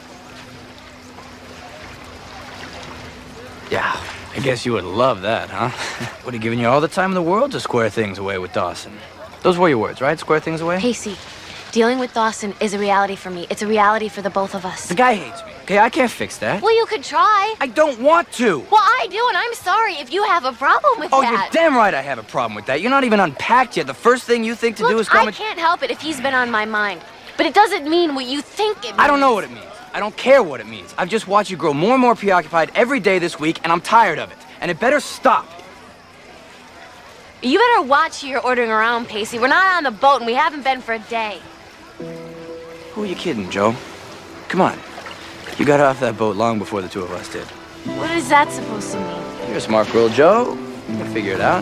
Yeah, I guess you would love that, huh? Would have given you all the time in the world to square things away with Dawson. Those were your words, right? Square things away? Pacey, dealing with Dawson is a reality for me. It's a reality for the both of us. The guy hates me, okay? I can't fix that. Well, you could try. I don't want to. Well, I do, and I'm sorry if you have a problem with that. Oh, you're damn right I have a problem with that. You're not even unpacked yet. The first thing you think to do is come I can't help it if he's been on my mind. But it doesn't mean what you think it means. I don't know what it means. I don't care what it means. I've just watched you grow more and more preoccupied every day this week, and I'm tired of it. And it better stop. You better watch who you're ordering around, Pacey. We're not on the boat, and we haven't been for a day. Who are you kidding, Joe? Come on. You got off that boat long before the two of us did. What is that supposed to mean? You're a smart girl, Joe. You can figure it out.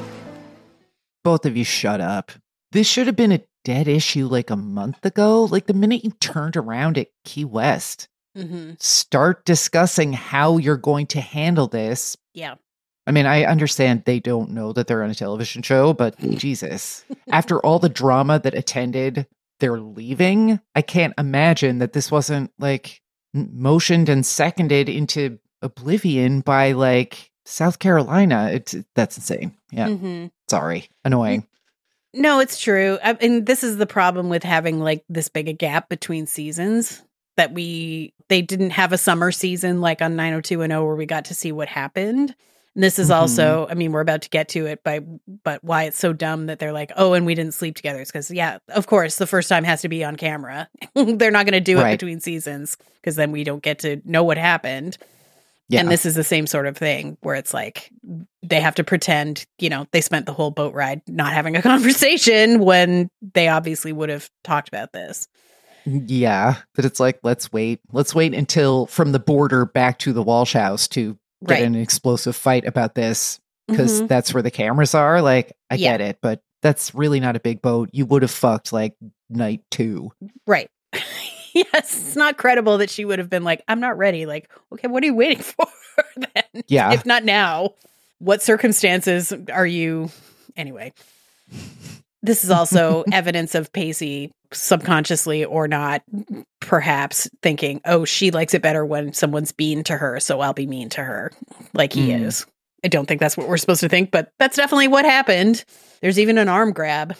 Both of you shut up. This should have been a dead issue like a month ago. Like the minute you turned around at Key West. Mm-hmm. Start discussing how you're going to handle this. Yeah. I mean, I understand they don't know that they're on a television show, but Jesus. After all the drama that attended their leaving, I can't imagine that this wasn't like motioned and seconded into oblivion by like South Carolina. That's insane. Yeah. Mm-hmm. Sorry. Annoying. No, it's true. And this is the problem with having like this big a gap between seasons, that they didn't have a summer season like on 90210 where we got to see what happened. And this is also, I mean, we're about to get to it, but why it's so dumb that they're like, oh, and we didn't sleep together. It's because, yeah, of course, the first time has to be on camera. They're not going to do it between seasons because then we don't get to know what happened. Yeah. And this is the same sort of thing where it's like they have to pretend, you know, they spent the whole boat ride not having a conversation when they obviously would have talked about this. Yeah, but it's like, let's wait until from the border back to the Walsh house to get in an explosive fight about this, because that's where the cameras are. Like, I get it, but that's really not a big boat. You would have fucked like night 2. Right. Yes, it's not credible that she would have been like, I'm not ready. Like, okay, what are you waiting for then? Yeah. If not now, what circumstances are you? Anyway, this is also evidence of Pacey subconsciously or not, perhaps thinking, oh, she likes it better when someone's mean to her, so I'll be mean to her, like he is. I don't think that's what we're supposed to think, but that's definitely what happened. There's even an arm grab.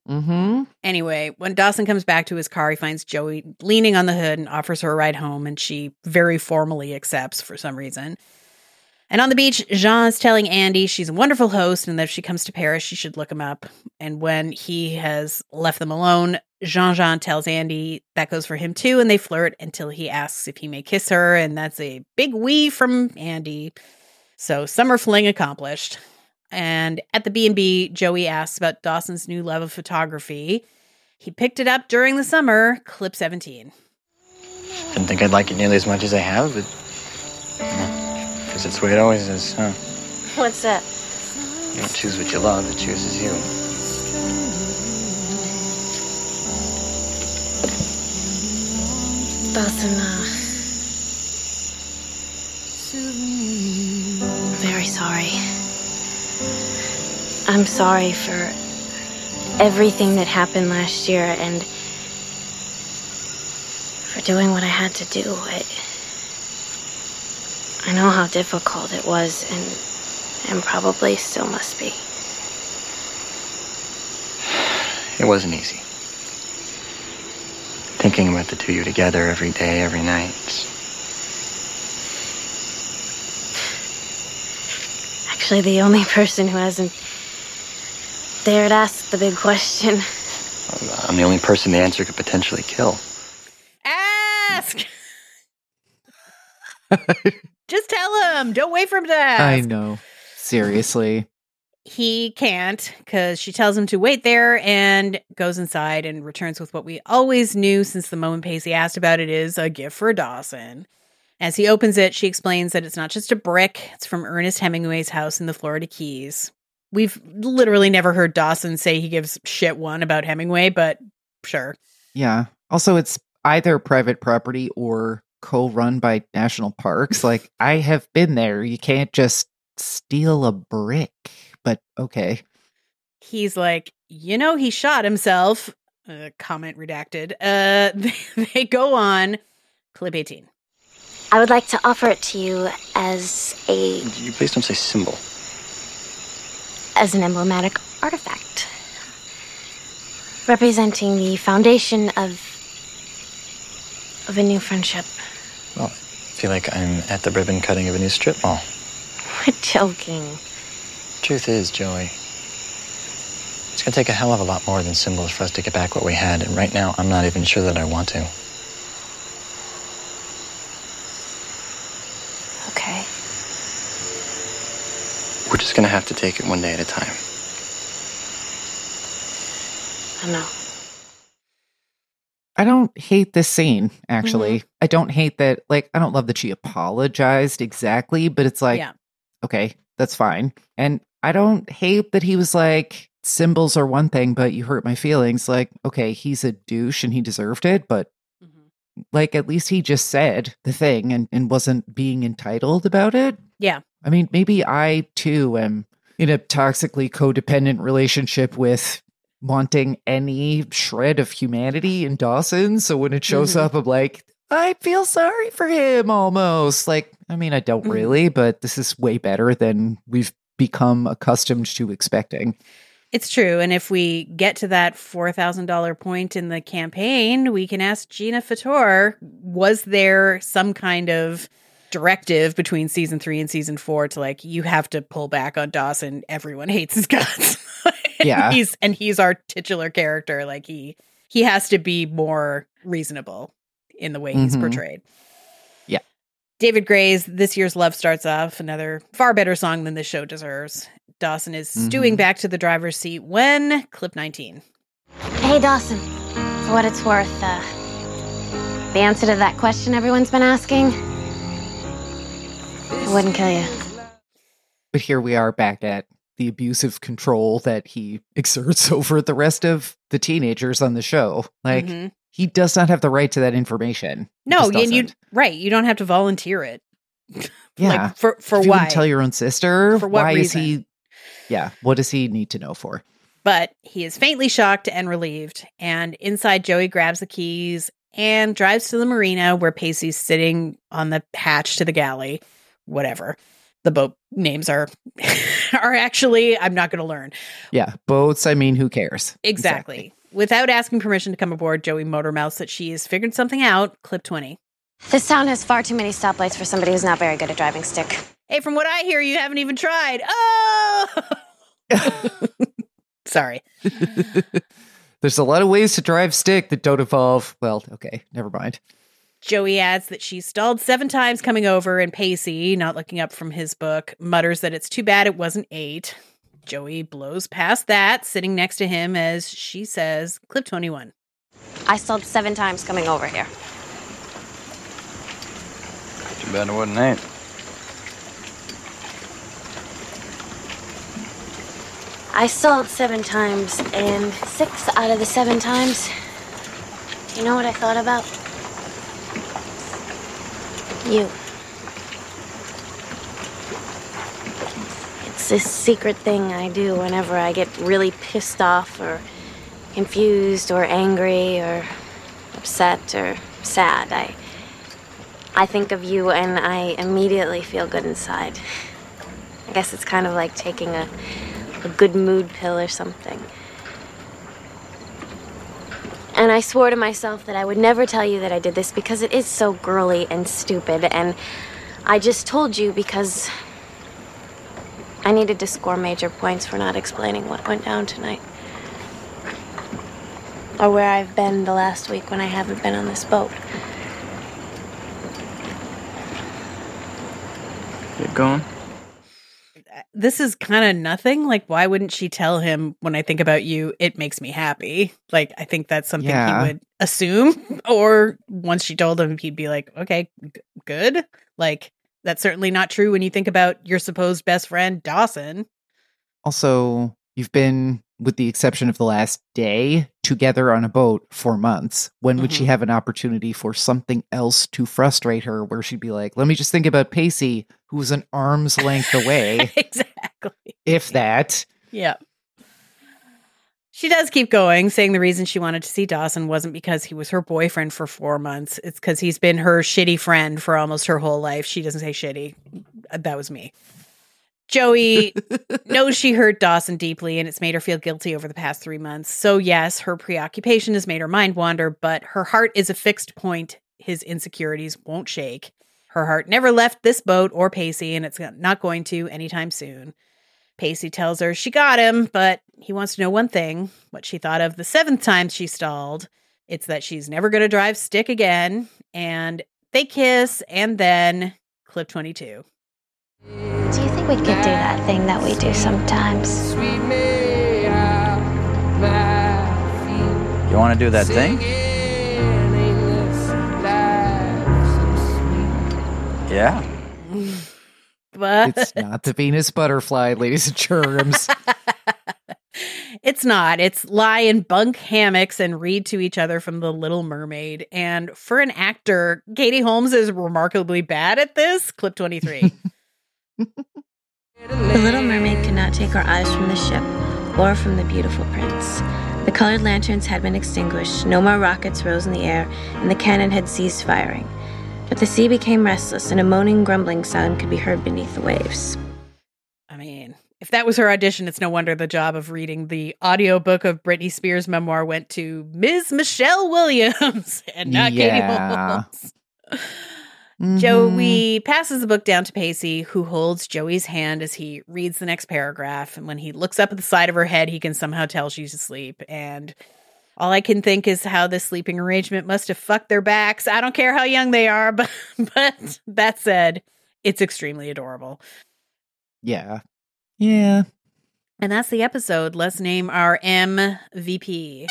Anyway, when Dawson comes back to his car, he finds Joey leaning on the hood and offers her a ride home, and she very formally accepts for some reason. And on the beach, Jean is telling Andy she's a wonderful host and that if she comes to Paris, she should look him up. And when he has left them alone, Jean tells Andy that goes for him too, and they flirt until he asks if he may kiss her, and that's a big wee from Andy. So summer fling accomplished. And at the B&B, Joey asks about Dawson's new love of photography. He picked it up during the summer, clip 17. Didn't think I'd like it nearly as much as I have, but... Because it's the way it always is, huh? What's that? You don't choose what you love, it chooses you. Dawson, I'm very sorry. I'm sorry for everything that happened last year and for doing what I had to do. I know how difficult it was and probably still must be. It wasn't easy. Thinking about the two of you together every day, every night. Actually, the only person who hasn't dared ask the big question. I'm the only person the answer could potentially kill. Ask! Just tell him. Don't wait for him to ask. I know. Seriously. He can't because she tells him to wait there and goes inside and returns with what we always knew since the moment Pacey asked about it is a gift for Dawson. As he opens it, she explains that it's not just a brick. It's from Ernest Hemingway's house in the Florida Keys. We've literally never heard Dawson say he gives shit one about Hemingway, but sure. Yeah. Also, it's either private property or co-run by national parks. Like, I have been there. You can't just steal a brick, but okay. He's like, you know, he shot himself. Comment redacted. They go on. Clip 18. I would like to offer it to you as a... You please don't say symbol. As an emblematic artifact. Representing the foundation of a new friendship. Well, I feel like I'm at the ribbon cutting of a new strip mall. We're joking. Truth is, Joey, it's gonna take a hell of a lot more than symbols for us to get back what we had, and right now I'm not even sure that I want to. Okay. We're just gonna have to take it one day at a time. I know. I don't hate this scene, actually. I don't hate that, like, I don't love that she apologized exactly, but it's like, okay, that's fine. And I don't hate that he was like, symbols are one thing, but you hurt my feelings. Like, okay, he's a douche and he deserved it, but like, at least he just said the thing and wasn't being entitled about it. Yeah. I mean, maybe I, too, am in a toxically codependent relationship with wanting any shred of humanity in Dawson. So when it shows up, I'm like, I feel sorry for him almost. Like, I mean, I don't really, but this is way better than we've become accustomed to expecting. It's true. And if we get to that $4,000 point in the campaign, we can ask Gina Fator, was there some kind of directive between season 3 and season 4 to like, you have to pull back on Dawson. Everyone hates his guts. Yeah. He's our titular character. Like he has to be more reasonable in the way he's portrayed. Yeah. David Gray's This Year's Love starts off, another far better song than this show deserves. Dawson is stewing back to the driver's seat when clip 19. Hey, Dawson. For what it's worth, the answer to that question everyone's been asking, I wouldn't kill you. But here we are back at the abusive control that he exerts over the rest of the teenagers on the show. Like, he does not have the right to that information. No, and you don't have to volunteer it. Yeah. Like, for if you why? wouldn't tell your own sister? For what why reason? is he... Yeah, what does he need to know for? But he is faintly shocked and relieved. And inside, Joey grabs the keys and drives to the marina where Pacey's sitting on the hatch to the galley. Whatever. The boat names are actually, I'm not going to learn. Yeah, boats, I mean, who cares? Exactly. Without asking permission to come aboard, Joey motormouths that she has figured something out. Clip 20. This town has far too many stoplights for somebody who's not very good at driving stick. Hey, from what I hear, you haven't even tried. Oh! Sorry. There's a lot of ways to drive stick that don't involve, well, okay, never mind. Joey adds that she stalled 7 times coming over, and Pacey, not looking up from his book, mutters that it's too bad it wasn't 8. Joey blows past that, sitting next to him as she says, clip 21. I stalled 7 times coming over here. Too bad it wasn't 8. I stalled 7 times, and 6 out of the 7 times, you know what I thought about? You. It's this secret thing I do whenever I get really pissed off or confused or angry or upset or sad. I think of you and I immediately feel good inside. I guess it's kind of like taking a good mood pill or something. And I swore to myself that I would never tell you that I did this because it is so girly and stupid, and I just told you because I needed to score major points for not explaining what went down tonight. Or where I've been the last week when I haven't been on this boat. Keep going. This is kind of nothing. Like, why wouldn't she tell him, when I think about you, it makes me happy? Like, I think that's something he would assume. Or once she told him, he'd be like, okay, good. Like, that's certainly not true when you think about your supposed best friend, Dawson. Also, you've been, with the exception of the last day, together on a boat for months. When would she have an opportunity for something else to frustrate her, where she'd be like, let me just think about Pacey, who was an arm's length away. Exactly. If that. Yeah. She does keep going, saying the reason she wanted to see Dawson wasn't because he was her boyfriend for 4 months. It's because he's been her shitty friend for almost her whole life. She doesn't say shitty. That was me. Joey knows she hurt Dawson deeply, and it's made her feel guilty over the past 3 months. So yes, her preoccupation has made her mind wander, but her heart is a fixed point his insecurities won't shake. Her heart never left this boat or Pacey, and it's not going to anytime soon. Pacey tells her she got him, but he wants to know one thing, what she thought of the 7th time she stalled. It's that she's never going to drive stick again, and they kiss, and then clip 22. Do you think we could do that thing that we do sometimes? You want to do that thing? Yeah. But it's not the Venus butterfly, ladies and germs. It's not. It's lie in bunk hammocks and read to each other from The Little Mermaid. And for an actor, Katie Holmes is remarkably bad at this. Clip 23. The Little Mermaid could not take her eyes from the ship or from the beautiful prince. The colored lanterns had been extinguished, no more rockets rose in the air, and the cannon had ceased firing. But the sea became restless, and a moaning, grumbling sound could be heard beneath the waves. I mean, if that was her audition, it's no wonder the job of reading the audiobook of Britney Spears' memoir went to Ms. Michelle Williams and not Katie Holmes. Mm-hmm. Joey passes the book down to Pacey, who holds Joey's hand as he reads the next paragraph. And when he looks up at the side of her head, he can somehow tell she's asleep. And all I can think is how this sleeping arrangement must have fucked their backs. I don't care how young they are, but that said, it's extremely adorable. Yeah. Yeah. And that's the episode. Let's name our MVP.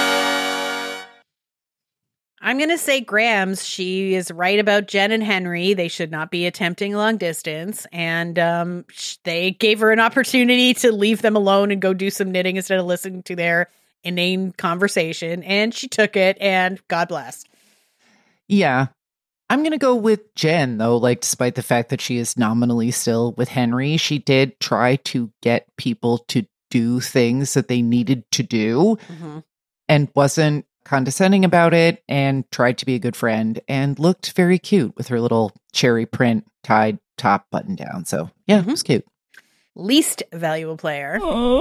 I'm going to say Grams. She is right about Jen and Henry. They should not be attempting long distance. And they gave her an opportunity to leave them alone and go do some knitting instead of listening to their inane conversation. And she took it, and God bless. Yeah. I'm going to go with Jen, though, despite the fact that she is nominally still with Henry, she did try to get people to do things that they needed to do and wasn't condescending about it and tried to be a good friend and looked very cute with her little cherry print tied top button down. So, yeah, it was cute. Least valuable player.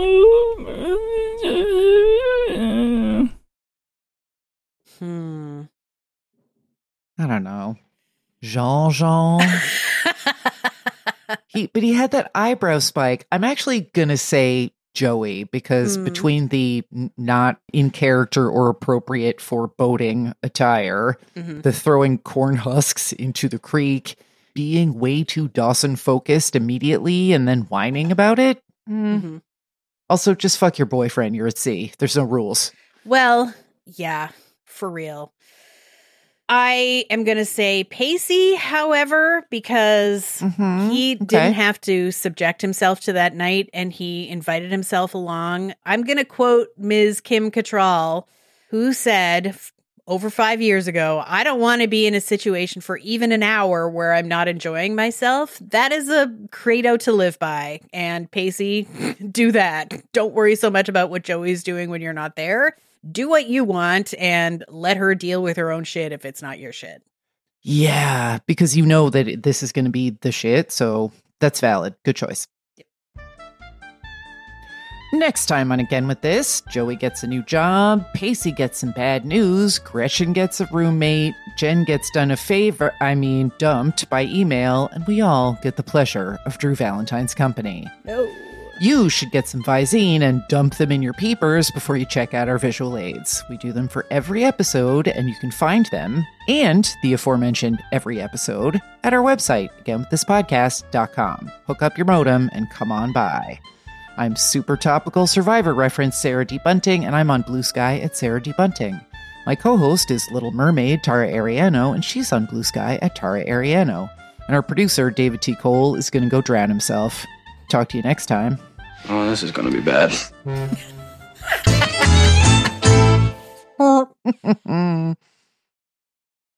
I don't know. Jean. He had that eyebrow spike. I'm actually going to say Joey because between the not in character or appropriate for boating attire, the throwing corn husks into the creek, being way too Dawson focused immediately and then whining about it. Also, just fuck your boyfriend. You're at sea. There's no rules. Well, yeah, for real. I am going to say Pacey, however, because he didn't have to subject himself to that night and he invited himself along. I'm going to quote Ms. Kim Cattrall, who said over 5 years ago, I don't want to be in a situation for even an hour where I'm not enjoying myself. That is a credo to live by. And Pacey, do that. Don't worry so much about what Joey's doing when you're not there. Do what you want and let her deal with her own shit if it's not your shit. Yeah, because you know that this is going to be the shit, so that's valid. Good choice. Yep. Next time on Again With This, Joey gets a new job, Pacey gets some bad news, Gretchen gets a roommate, Jen gets dumped by email, and we all get the pleasure of Drew Valentine's company. No. You should get some Visine and dump them in your peepers before you check out our visual aids. We do them for every episode, and you can find them, and the aforementioned every episode, at our website, againwiththispodcast.com. Hook up your modem and come on by. I'm super topical Survivor reference Sarah D. Bunting, and I'm on Blue Sky at Sarah D. Bunting. My co-host is Little Mermaid Tara Ariano, and she's on Blue Sky at Tara Ariano. And our producer, David T. Cole, is going to go drown himself. Talk to you next time. Oh, this is going to be bad.